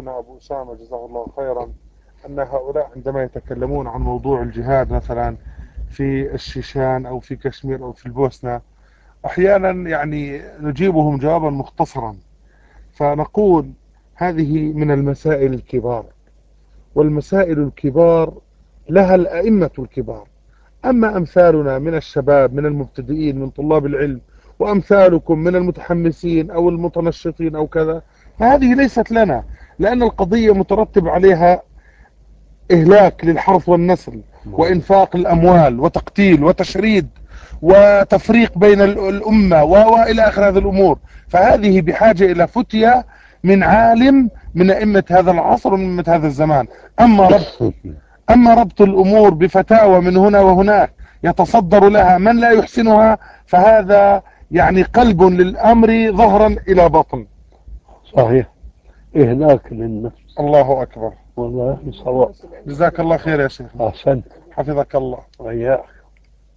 أخونا أبو أسامة جزاه الله خيرا أن هؤلاء عندما يتكلمون عن موضوع الجهاد مثلا في الشيشان أو في كشمير أو في البوسنة، أحيانا يعني نجيبهم جوابا مختصرا، فنقول هذه من المسائل الكبار، والمسائل الكبار لها الأئمة الكبار. أما أمثالنا من الشباب من المبتدئين من طلاب العلم وأمثالكم من المتحمسين أو المتنشطين أو كذا، فهذه ليست لنا، لأن القضية مترتب عليها إهلاك للحرث والنسل وإنفاق الأموال وتقتيل وتشريد وتفريق بين الأمة وإلى آخر هذه الأمور. فهذه بحاجة إلى فتية من عالم من أئمة هذا العصر ومن أئمة هذا الزمان. أما ربط الأمور بفتاوى من هنا وهناك يتصدر لها من لا يحسنها، فهذا يعني قلب للأمر ظهرا إلى بطن. صحيح، إهلاك للنفس. الله أكبر. والله صواب. جزاك الله خير يا شيخ. أحسنت. حفظك الله. وإياك.